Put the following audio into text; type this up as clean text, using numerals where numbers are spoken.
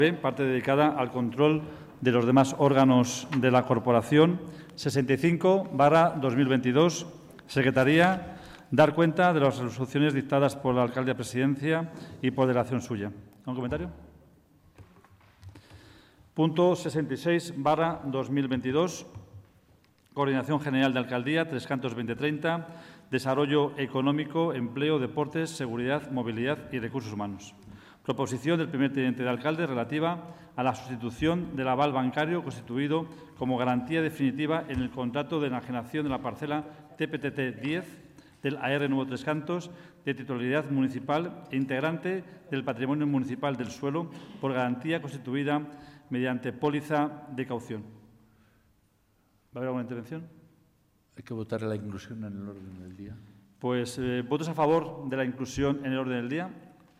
parte dedicada al control de los demás órganos de la corporación. 65/2022. Secretaría, dar cuenta de las resoluciones dictadas por la alcaldía de Presidencia y por delegación suya. ¿Algún comentario? Punto 66/2022. Coordinación General de Alcaldía, Tres Cantos 2030. Desarrollo económico, empleo, deportes, seguridad, movilidad y recursos humanos. Proposición del primer teniente de alcalde relativa a la sustitución del aval bancario constituido como garantía definitiva en el contrato de enajenación de la parcela TPTT 10 del AR Nuevo Tres Cantos de titularidad municipal e integrante del patrimonio municipal del suelo por garantía constituida mediante póliza de caución. ¿Va a haber alguna intervención? Hay que votar la inclusión en el orden del día. Pues votos a favor de la inclusión en el orden del día.